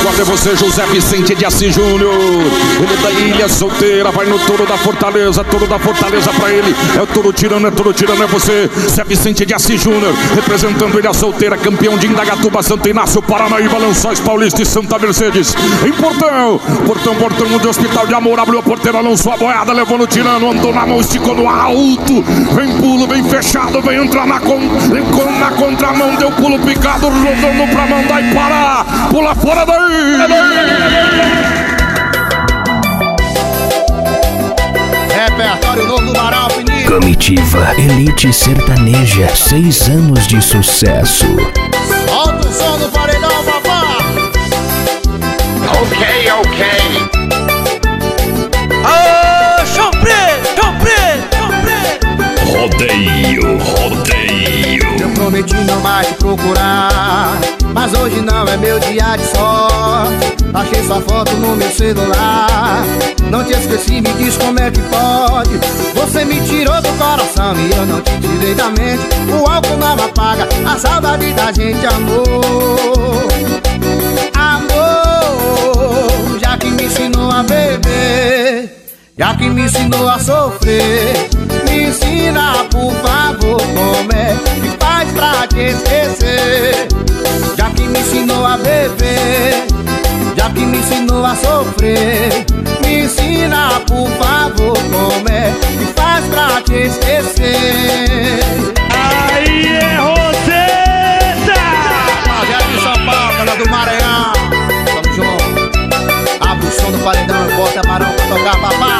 Guarda você, José Vicente de Assis Júnior. Ele da Ilha Solteira, vai no Touro da Fortaleza pra ele. É o Touro tirando, é você. Zé Vicente de Assis Júnior, representando Ilha Solteira, campeão de Indagatuba, Santo Inácio, Paranaíba, Lençóis Paulista e Santa Mercedes. Em Portão do Hospital de Amor, abriu a porteira, lançou a boiada, levou no tirano, andou na mão, esticou no alto. Vem pulo, vem fechado, vem entrar na contramão, deu pulo picado, rodando pra mandar e parar. Pula fora daí! Repertório novo do Marão Finito. Comitiva Elite Sertaneja, 6 anos de sucesso. Solta o som do paredão, papá. Ok. Chão preto. Rodeio. Eu prometi não mais te procurar, mas hoje não é meu dia de sorte. Achei sua foto no meu celular, não te esqueci, me diz como é que pode. Você me tirou do coração e eu não te tirei da mente. O álcool não apaga a saudade da gente, amor. Amor, já que me ensinou a beber, já que me ensinou a sofrer, me ensina, por favor, como é que faz pra te esquecer. Já que me ensinou a beber, já que me ensinou a sofrer, me ensina, por favor, como é que faz pra te esquecer. Aí é Roseta! Rapaziada de São Paulo, galera do Maranhão, tamo junto. Abre o som do paredão e bota Marão pra tocar, papá.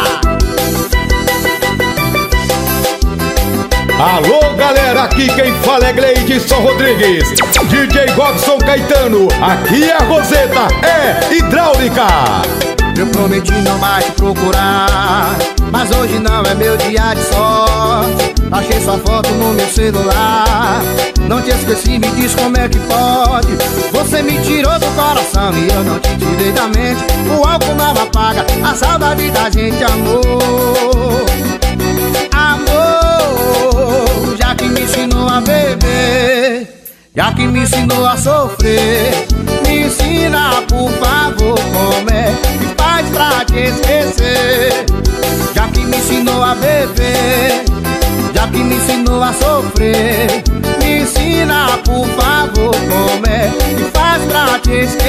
Alô galera, aqui quem fala é Gleidson Rodrigues. DJ Robson Caetano, aqui é a Roseta, é hidráulica. Eu prometi não mais te procurar, mas hoje não é meu dia de sorte. Achei sua foto no meu celular, não te esqueci, me diz como é que pode. Você me tirou do coração e eu não te tirei da mente. O álcool não apaga a saudade da gente, amor. Amor, já que me ensinou a beber, já que me ensinou a sofrer, me ensina, por favor, como é que faz pra te esquecer. Já que me ensinou a beber, já que me ensinou a sofrer, me ensina, por favor, como é que faz pra te esquecer.